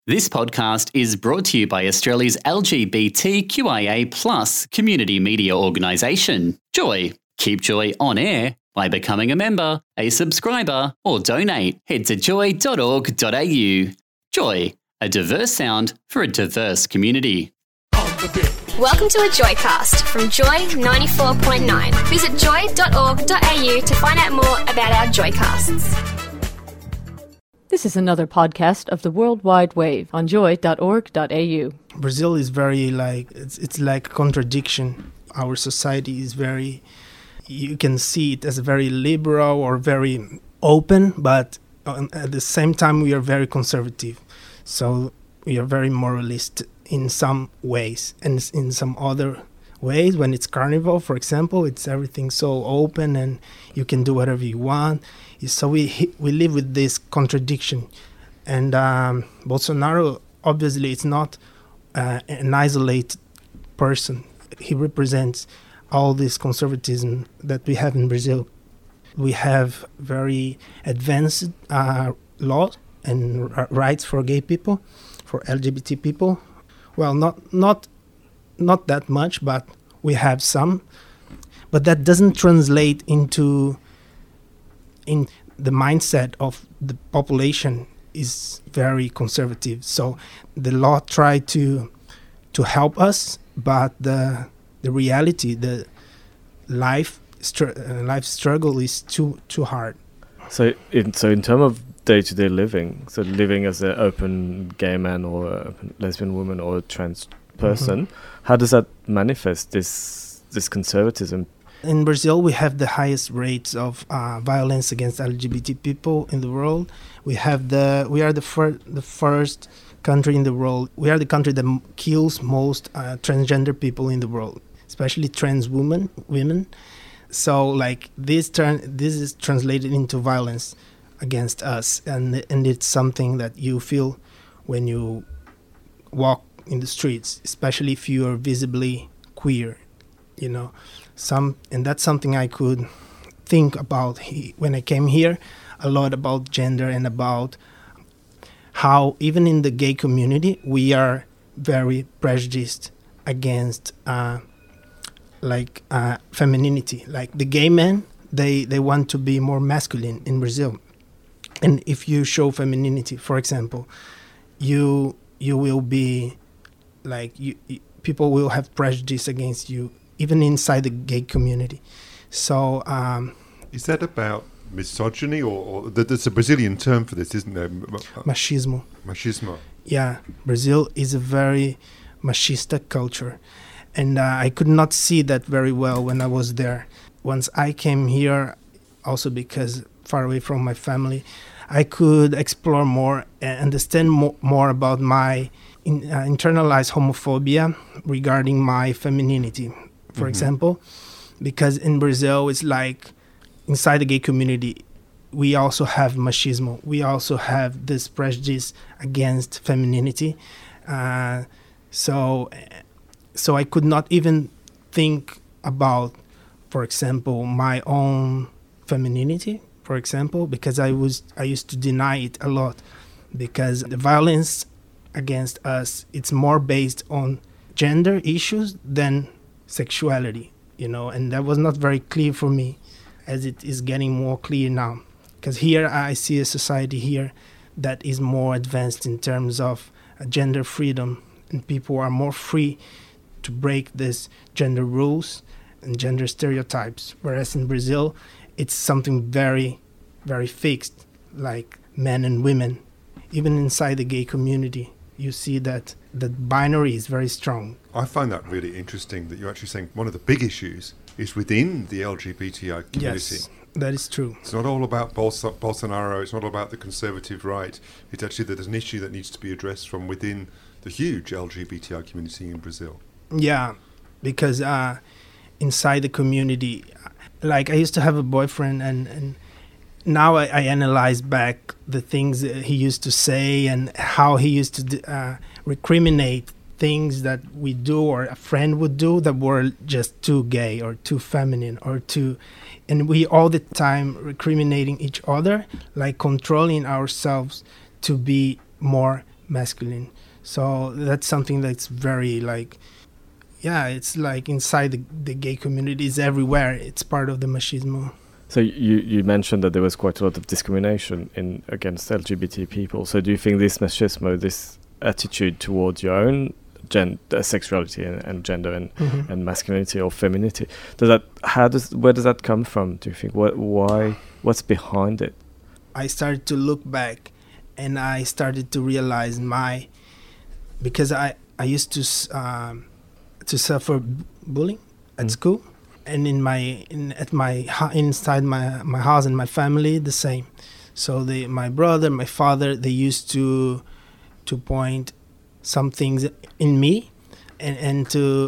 This podcast is brought to you by Australia's LGBTQIA+ community media organisation, Joy. Keep Joy on air by becoming a member, a subscriber, or donate. Head to joy.org.au. Joy, a diverse sound for a diverse community. Welcome to a Joycast from Joy 94.9. Visit joy.org.au to find out more about our Joycasts. This is another podcast of the World Wide Wave on joy.org.au. Brazil is very it's like a contradiction. Our society is very, you can see it as very liberal or very open, but at the same time we are very conservative. So we are very moralist in some ways, and in some other ways, when it's carnival, for example, it's everything so open and you can do whatever you want. So we live with this contradiction. And Bolsonaro, obviously, is not an isolated person. He represents all this conservatism that we have in Brazil. We have very advanced laws and rights for gay people, for LGBT people. Well, not that much, but we have some. But that doesn't translate in the mindset of the population is very conservative. So the law tried to help us, but the reality, the life struggle is too hard. So in terms of day-to-day living, so living as an open gay man or a lesbian woman or a trans person, how does that manifest this conservatism? In Brazil, we have the highest rates of violence against LGBT people in the world. We are the first country in the world. We are the country that kills most transgender people in the world, especially trans women. So, this is translated into violence against us, and it's something that you feel when you walk in the streets, especially if you are visibly queer, and that's something I could think about when I came here, a lot about gender and about how even in the gay community we are very prejudiced against femininity. Like the gay men, they want to be more masculine in Brazil, and if you show femininity, for example, you will be people will have prejudice against you, even inside the gay community. So is that about misogyny, or there's a Brazilian term for this, isn't there? Machismo. Yeah, Brazil is a very machista culture, and I could not see that very well when I was there. Once I came here, also because far away from my family, I could explore more and understand more about my internalized homophobia regarding my femininity, for example, because in Brazil it's like inside the gay community we also have machismo, we also have this prejudice against femininity, so I could not even think about, for example, my own femininity, for example, because I used to deny it a lot, because the violence against us, it's more based on gender issues than sexuality, and that was not very clear for me, as it is getting more clear now, because here I see a society here that is more advanced in terms of gender freedom, and people are more free to break these gender rules and gender stereotypes, whereas in Brazil it's something very, very fixed, like men and women. Even inside the gay community, you see that the binary is very strong. I find that really interesting that you're actually saying one of the big issues is within the LGBTI community. Yes, that is true. It's not all about Bolsonaro, it's not all about the conservative right. It's actually that there's an issue that needs to be addressed from within the huge LGBTI community in Brazil. Yeah, because inside the community, I used to have a boyfriend, and now I analyze back the things he used to say and how he used to recriminate things that we do or a friend would do that were just too gay or too feminine or too, and we all the time recriminating each other, like controlling ourselves to be more masculine. So that's something that's very like, yeah, it's like inside the gay community, it's everywhere. It's part of the machismo. So you mentioned that there was quite a lot of discrimination against LGBT people. So do you think this machismo, this attitude towards your own sexuality and gender and masculinity or femininity, where does that come from? Do you think what's behind it? I started to look back, and I started to realize because I used to suffer bullying at school. And inside my house and my family, the same. So my brother, my father, they used to point some things in me, and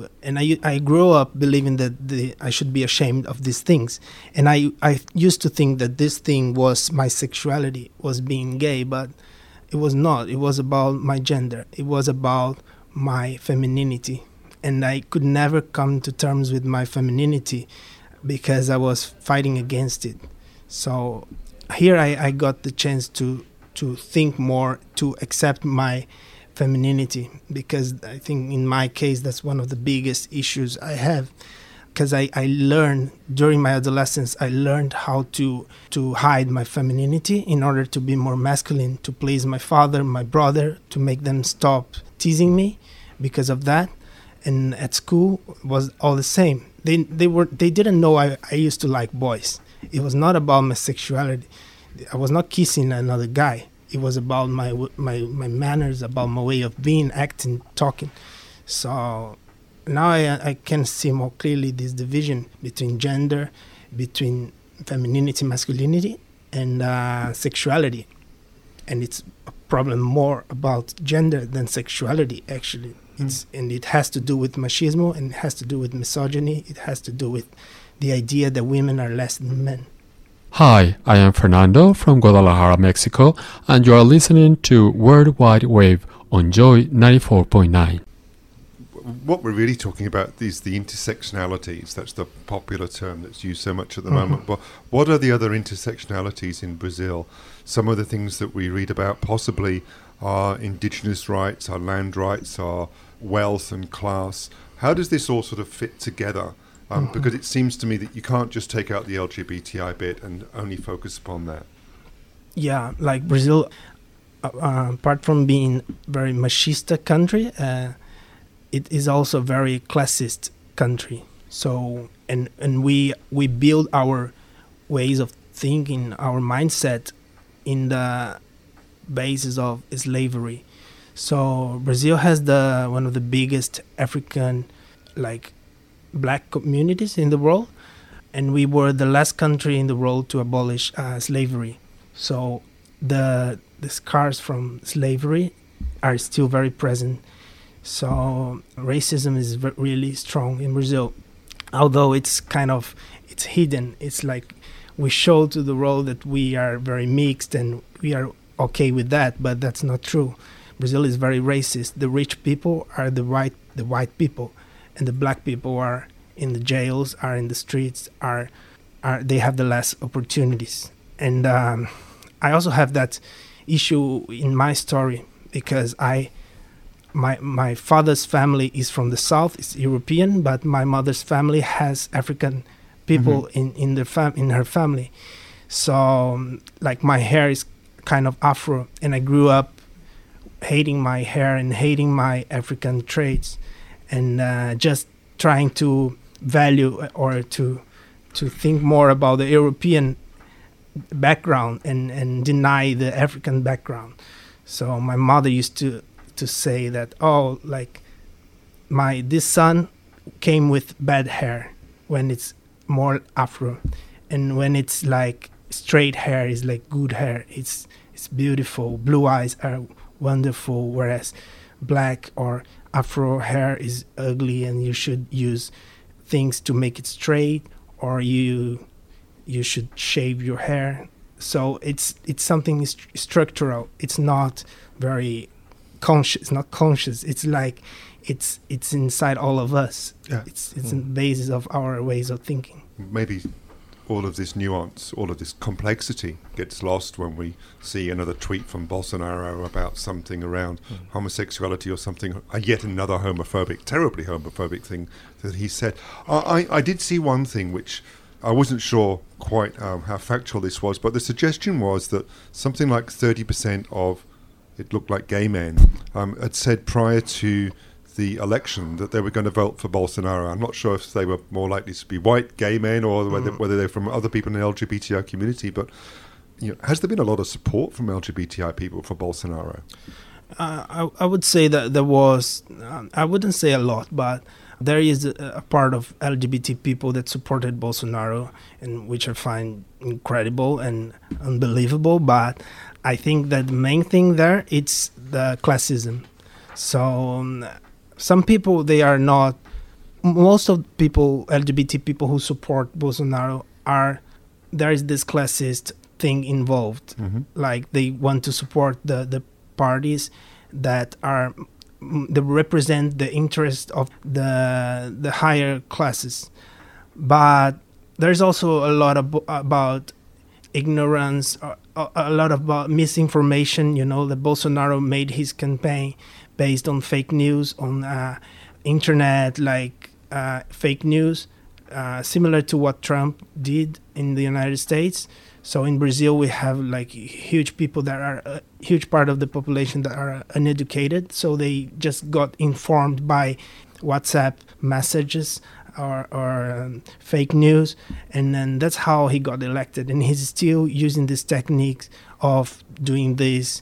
I grew up believing that I should be ashamed of these things, and I used to think that this thing was my sexuality, was being gay, but it was not. It was about my gender. It was about my femininity. And I could never come to terms with my femininity because I was fighting against it. So here I got the chance to think more, to accept my femininity, because I think in my case that's one of the biggest issues I have. Because I learned during my adolescence, I learned how to hide my femininity in order to be more masculine, to please my father, my brother, to make them stop teasing me because of that. And at school was all the same. They didn't know I used to like boys. It was not about my sexuality. I was not kissing another guy. It was about my manners, about my way of being, acting, talking. So now I can see more clearly this division between gender, between femininity, masculinity, and sexuality. And it's a problem more about gender than sexuality, actually. And it has to do with machismo, and it has to do with misogyny. It has to do with the idea that women are less than men. Hi, I am Fernando from Guadalajara, Mexico, and you are listening to World Wide Wave on Joy 94.9. What we're really talking about is the intersectionalities. That's the popular term that's used so much at the moment. But what are the other intersectionalities in Brazil? Some of the things that we read about possibly are indigenous rights, our land rights, our wealth and class. How does this all sort of fit together? Because it seems to me that you can't just take out the LGBTI bit and only focus upon that. Yeah, like Brazil, apart from being a very machista country, it is also a very classist country. So, and we build our ways of thinking, our mindset in the basis of slavery. So Brazil has one of the biggest African black communities in the world, and we were the last country in the world to abolish slavery. So the scars from slavery are still very present. So racism is really strong in Brazil, although it's hidden. It's like we show to the world that we are very mixed and we are okay with that, but that's not true. Brazil is very racist. The rich people are the white people, and the black people are in the jails, are in the streets, they have the less opportunities. And I also have that issue in my story because my father's family is from the south, it's European, but my mother's family has African people in her family. So like my hair is kind of Afro, and I grew up hating my hair and hating my African traits, and just trying to value or to think more about the European background and deny the African background. So my mother used to say that, this son came with bad hair when it's more Afro, and when it's like straight hair is like good hair. It's beautiful. Blue eyes are wonderful, whereas black or Afro hair is ugly, and you should use things to make it straight, or you should shave your hair. So it's something structural. It's not very conscious. It's not conscious. It's like it's inside all of us. Yeah. It's the basis of our ways of thinking. Maybe all of this nuance, all of this complexity gets lost when we see another tweet from Bolsonaro about something around homosexuality or something, yet another terribly homophobic thing that he said. I did see one thing which I wasn't sure quite how factual this was, but the suggestion was that something like 30% of, it looked like gay men, had said prior to the election that they were going to vote for Bolsonaro. I'm not sure if they were more likely to be white gay men or whether they're from other people in the LGBTI community. But has there been a lot of support from LGBTI people for Bolsonaro? I would say that there was. I wouldn't say a lot, but there is a part of LGBT people that supported Bolsonaro, and which I find incredible and unbelievable. But I think that the main thing there, it's the classism. So some people, they are not, most of people, LGBT people who support Bolsonaro there is this classist thing involved. Like they want to support the parties that represent the interest of the higher classes. But there's also a lot about ignorance, a lot about misinformation. That Bolsonaro made his campaign based on fake news on internet, like fake news, similar to what Trump did in the United States. So in Brazil, we have like huge people that are a huge part of the population that are uneducated. So they just got informed by WhatsApp messages or fake news, and then that's how he got elected. And he's still using these techniques of doing this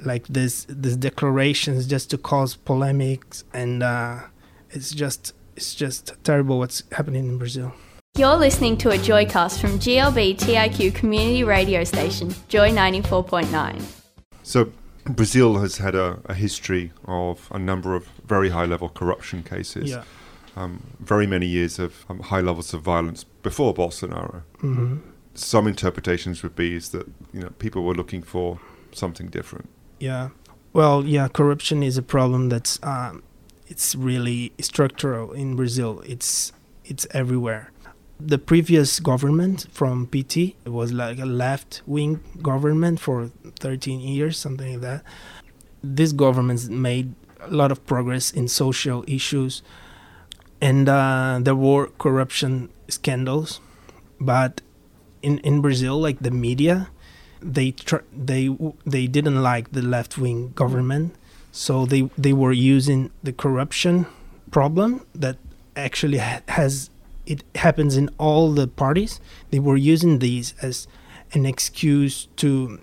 declarations just to cause polemics, and it's just terrible what's happening in Brazil. You're listening to a Joycast from GLB TIQ community radio station, Joy 94.9. So Brazil has had a history of a number of very high-level corruption cases. Yeah. Very many years of high levels of violence before Bolsonaro. Some interpretations would be is that people were looking for something different. Yeah. Well, yeah, corruption is a problem that's it's really structural in Brazil. It's everywhere. The previous government from PT, it was like a left-wing government for 13 years, something like that. This government made a lot of progress in social issues, and there were corruption scandals. But in Brazil, like the media, they didn't like the left-wing government, so they were using the corruption problem that actually it happens in all the parties. They were using these as an excuse to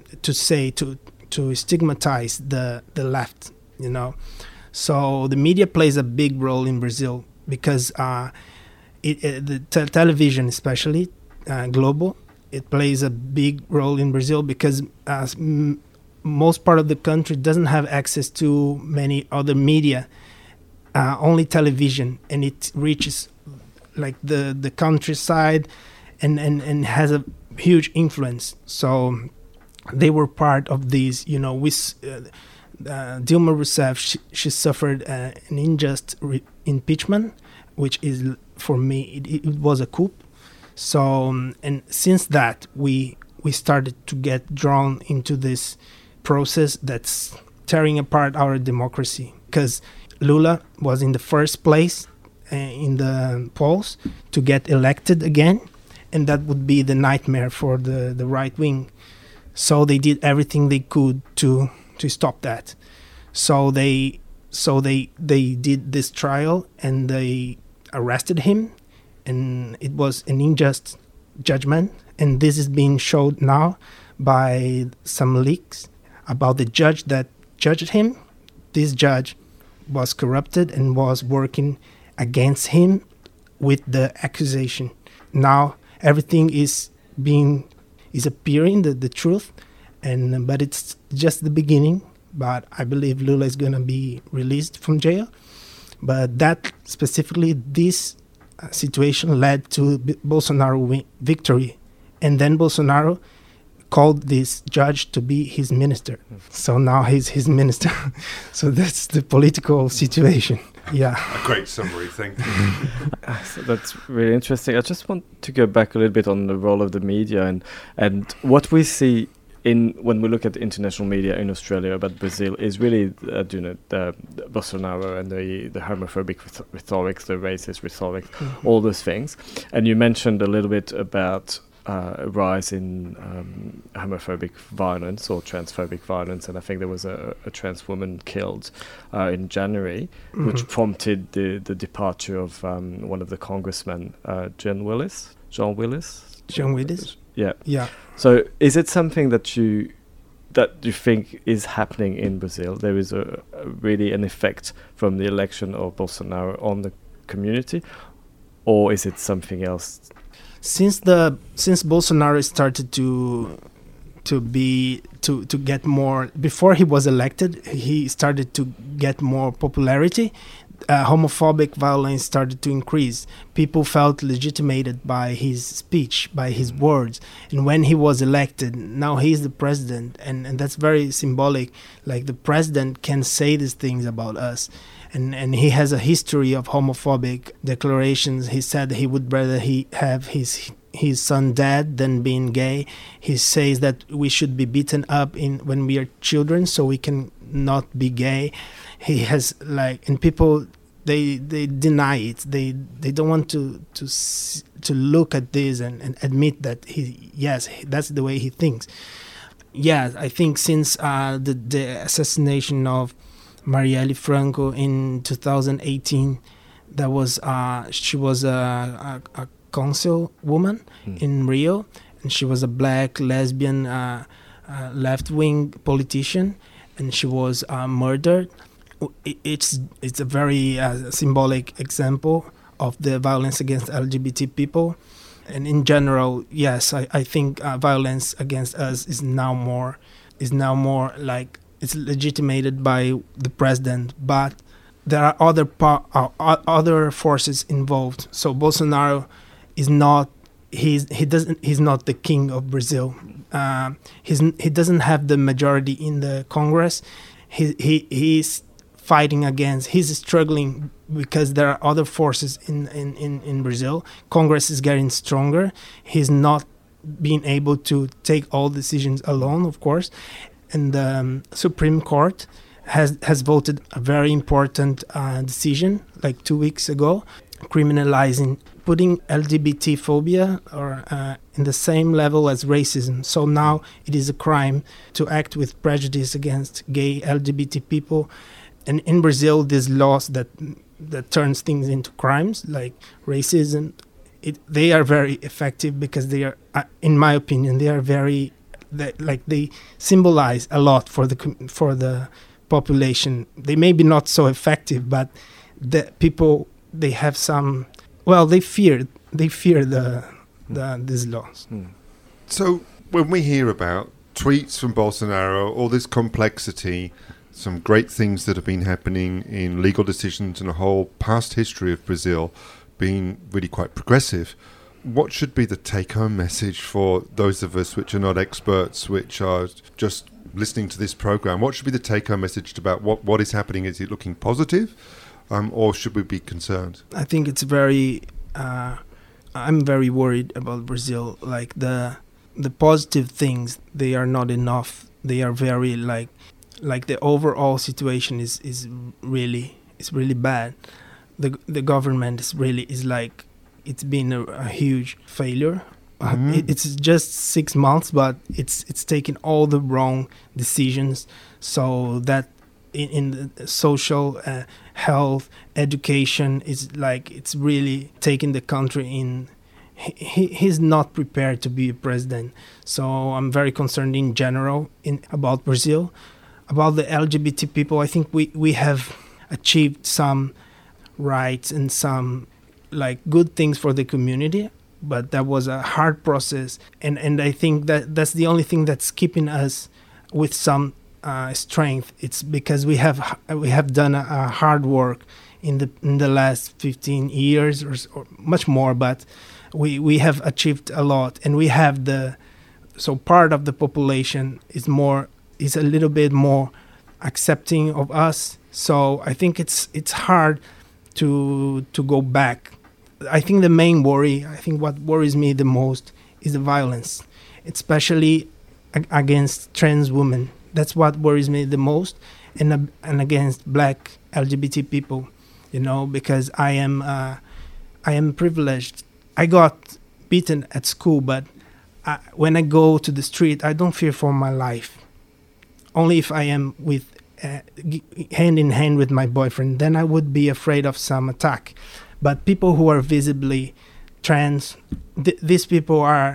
stigmatize the left, So the media plays a big role in Brazil because the television, especially global, it plays a big role in Brazil because most part of the country doesn't have access to many other media, only television, and it reaches like the countryside and has a huge influence. So they were part of these, with Dilma Rousseff, she suffered an unjust impeachment, which is, for me, it was a coup. So, and since that, we started to get drawn into this process that's tearing apart our democracy, because Lula was in the first place in the polls to get elected again, and that would be the nightmare for the right wing. So they did everything they could to stop that. So they did this trial and they arrested him, and it was an unjust judgment. And this is being showed now by some leaks about the judge that judged him. This judge was corrupted and was working against him with the accusation. Now everything is appearing, the truth, but it's just the beginning. But I believe Lula is going to be released from jail. But that specifically, this situation led to Bolsonaro victory, and then Bolsonaro called this judge to be his minister. So now he's his minister. So that's the political situation. Yeah. A great summary, thank you. So that's really interesting. I just want to go back a little bit on the role of the media and what we see when we look at the international media in Australia about Brazil is really the Bolsonaro and the homophobic rhetoric, the racist rhetoric, all those things. And you mentioned a little bit about a rise in homophobic violence or transphobic violence, and I think there was a trans woman killed in January, which prompted the departure of one of the congressmen, John Willis. Yeah. So is it something that you think is happening in Brazil? There is a really an effect from the election of Bolsonaro on the community, or is it something else? Since Bolsonaro started to get more, before he was elected, he started to get more popularity. Homophobic violence started to increase. People felt legitimated by his speech, by his words. And when he was elected, now he's the president, and that's very symbolic. Like, the president can say these things about us. And he has a history of homophobic declarations. He said he would rather he have his son dead than being gay. He says that we should be beaten up when we are children so we can not be gay. He has and people they deny it. They don't want to look at this and admit that that's the way he thinks. Yeah, I think since the assassination of Marielle Franco in 2018, she was a council woman in Rio, and she was a black lesbian left-wing politician, and she was murdered. It's a very symbolic example of the violence against LGBT people, and in general, yes, I think violence against us is now more like it's legitimated by the president, but there are other forces involved. So Bolsonaro is not he's not the king of Brazil. He doesn't have the majority in the Congress. He's fighting against. He's struggling because there are other forces in Brazil. Congress is getting stronger. He's not being able to take all decisions alone, of course. And the Supreme Court has voted a very important decision like 2 weeks ago, putting LGBT phobia in the same level as racism. So now it is a crime to act with prejudice against gay LGBT people. And in Brazil, these laws that turns things into crimes like racism, they are very effective because they are, in my opinion, they are very. They symbolize a lot for the population. They may be not so effective, but the people they have some. Well, they fear these laws. So when we hear about tweets from Bolsonaro, all this complexity, some great things that have been happening in legal decisions and a whole past history of Brazil being really quite progressive. What should be the take-home message for those of us which are not experts, which are just listening to this program? What should be the take-home message about what is happening? Is it looking positive, or should we be concerned? I think it's very. I'm very worried about Brazil. Like the positive things, they are not enough. They are very like the overall situation is really bad. The government is like. It's been a huge failure. It's just 6 months, but it's taken all the wrong decisions. So that in the social health, education is like it's really taking the country in. He's not prepared to be a president. So I'm very concerned in general about Brazil, about the LGBT people. I think we have achieved some rights and some. Like good things for the community, but that was a hard process, and I think that's the only thing that's keeping us with some strength. It's because we have done a hard work in the last 15 years or much more, but we have achieved a lot, and we have so part of the population is a little bit more accepting of us. So I think it's hard to go back. I think the main worry, what worries me the most is the violence, especially against trans women. That's what worries me the most, and against black LGBT people, because I am privileged. I got beaten at school, but when I go to the street, I don't fear for my life. Only if I am with hand in hand with my boyfriend, then I would be afraid of some attack. But people who are visibly trans, these people I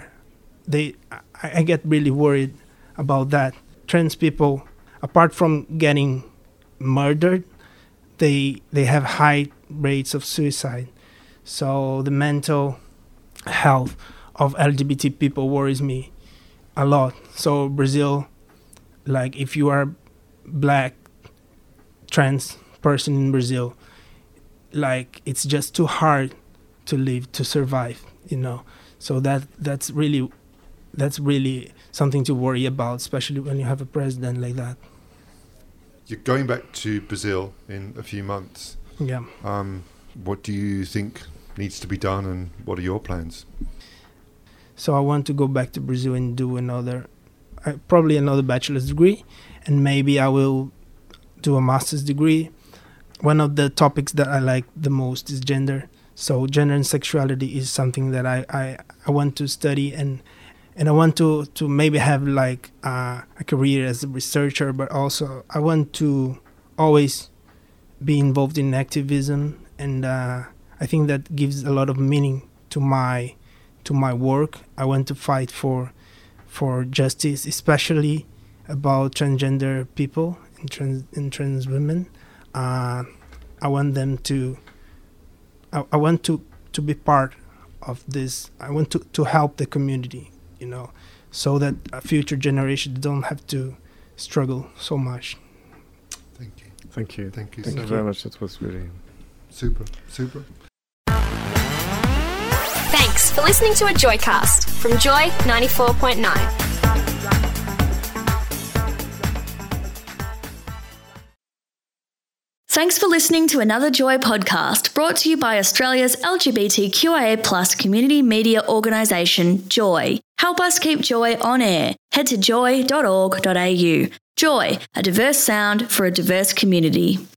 get really worried about that. Trans people, apart from getting murdered, they have high rates of suicide. So the mental health of LGBT people worries me a lot. So Brazil, like if you are black trans person in Brazil, like it's just too hard to live, to survive, So that's really something to worry about, especially when you have a president like that. You're going back to Brazil in a few months. Yeah. What do you think needs to be done, and what are your plans? So I want to go back to Brazil and do probably another bachelor's degree, and maybe I will do a master's degree. One of the topics that I like the most is gender. So gender and sexuality is something that I want to study, and I want to maybe have like a career as a researcher, but also I want to always be involved in activism, and I think that gives a lot of meaning to my work. I want to fight for justice, especially about transgender people and trans women. I want them to. I want to be part of this. I want to help the community, so that a future generation don't have to struggle so much. Thank you. Thank you. Thank you. Thank you very much. That was really super. Thanks for listening to a Joycast from Joy 94.9. Thanks for listening to another Joy podcast brought to you by Australia's LGBTQIA+ community media organisation, Joy. Help us keep Joy on air. Head to joy.org.au. Joy, a diverse sound for a diverse community.